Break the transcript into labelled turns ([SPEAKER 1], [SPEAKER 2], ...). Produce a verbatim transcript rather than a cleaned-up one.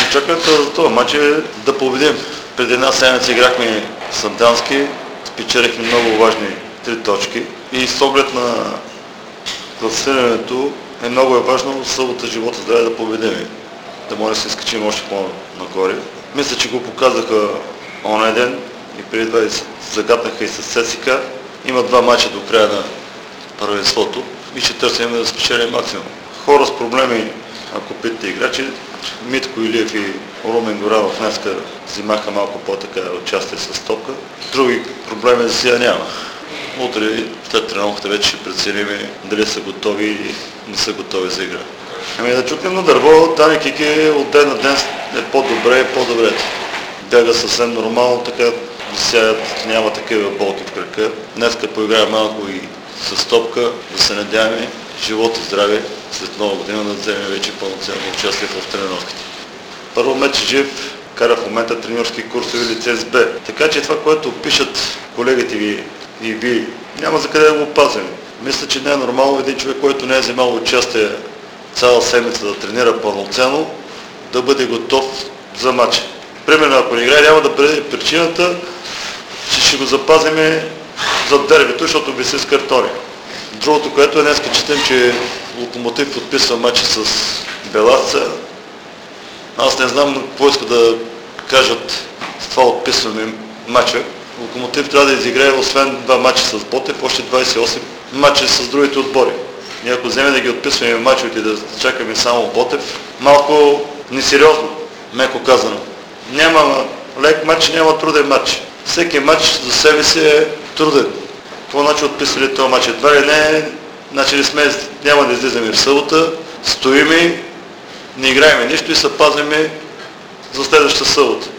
[SPEAKER 1] Очакването за този матч е да победим. Преди една седмица играхме в Сандански, спечелихме много важни три точки и с оглед на класирането е много е важно в събота живота здраве да победим. Да може да се изкачим още по-нагоре. Мисля, че го показаха онен ден и преди това загатнаха и с ССК. Има два мача до края на първенството и ще търсим да спечелим максимум. Хора с проблеми, ако питате играчи, Митко Илиев и Румен Горанов днеска взимаха малко по-така участие с топка. Други проблеми за сега няма. Утре след тренировката вече ще преценим дали са готови или не са готови за игра. Ами да чукнем на дърво, Дани Кики от ден на ден е по-добре и по-добре. Бяга съвсем нормално, така висят, няма такива болки в крака. Днеска поиграя малко и с топка, да се надяваме живот и здраве след нова година да вземем вече пълноценно участие в тренировките. Първо меч е жив, кара в момента треньорски курсове лиценз Б. Така че това, което пишат колегите ви и ви, няма за къде да го пазим. Мисля, че не е нормално един човек, който не е вземал участие цяла седмица да тренира пълноценно, да бъде готов за матча. Примерно, ако не играе, няма да бъде причината, че ще го запазим за дербито, защото би се с картони. Другото, което е днеска, четем, че Локомотив подписва матча с Беласца. Аз не знам какво иска да кажат с това отписваме матча. Локомотив трябва да изиграе освен два матча с Ботев, още двадесет и осем матча с другите отбори. И ако вземе да ги отписваме матчовете и да чакаме само Ботев, малко несериозно, меко казано. Няма лек матч, няма труден матч. Всеки матч за себе си е труден. Какво значи отписали този матч? Това ли не е, значи ли сме, няма да излизаме в събота, стоиме, не играеме нищо и се пазиме за следващата събота.